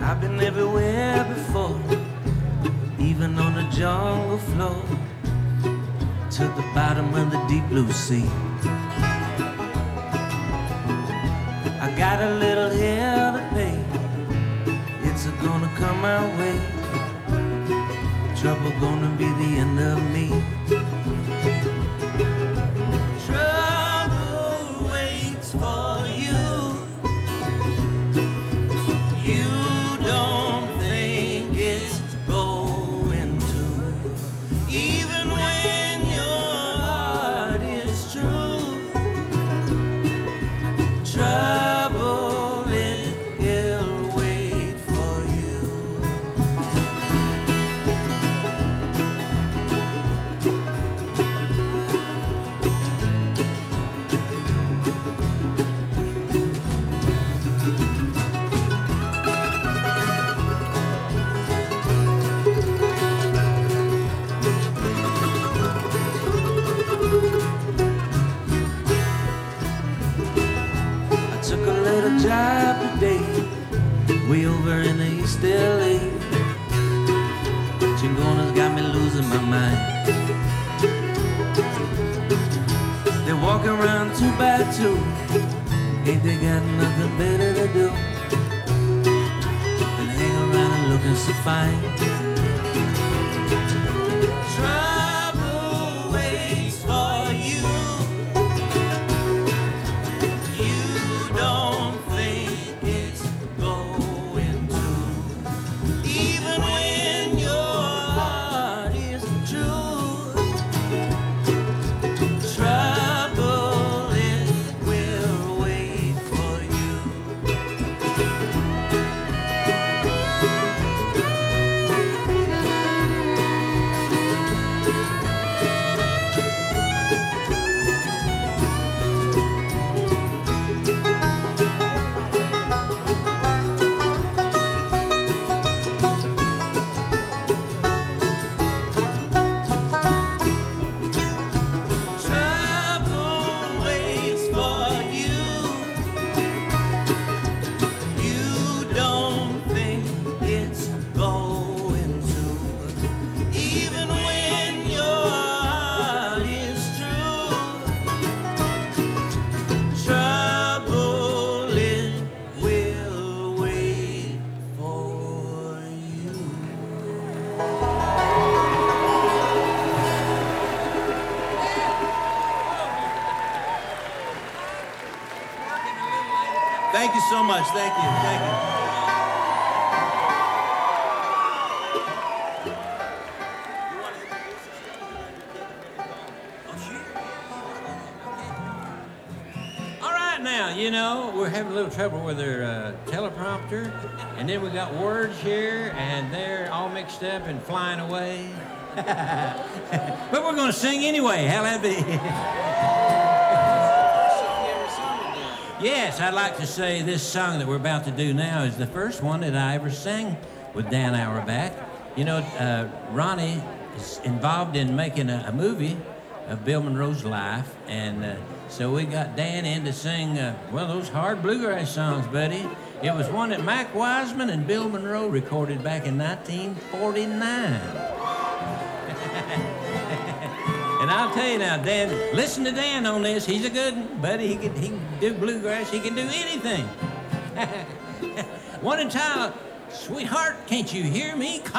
I've been everywhere before, even on the jungle floor, to the bottom of the deep blue sea. I got a little hell to pay, it's gonna come my way. Trouble gonna be the end of me. Trouble waits for you. You don't think it's going to, even when your heart is true. Trouble, it'll wait for you. Took a little job today, way over in the East LA. Chingonas got me losing my mind. They're walking around 2 by 2, ain't they got nothing better to do than hang around and looking so fine. Trouble waits for you. Thank you so much. Thank you. Thank you. All right, now, you know, we're having a little trouble with our teleprompter, and then we got words here, and they're all mixed up and flying away. But we're going to sing anyway. How'll that be? Yes, I'd like to say this song that we're about to do now is the first one that I ever sang with Dan Auerbach. You know, Ronnie is involved in making a movie of Bill Monroe's life, and so we got Dan in to sing, well, those hard bluegrass songs, buddy. It was one that Mac Wiseman and Bill Monroe recorded back in 1949. And I'll tell you now, Dan, listen to Dan on this. He's a good one, buddy. He can do bluegrass. He can do anything. One entitled, Sweetheart, Can't You Hear Me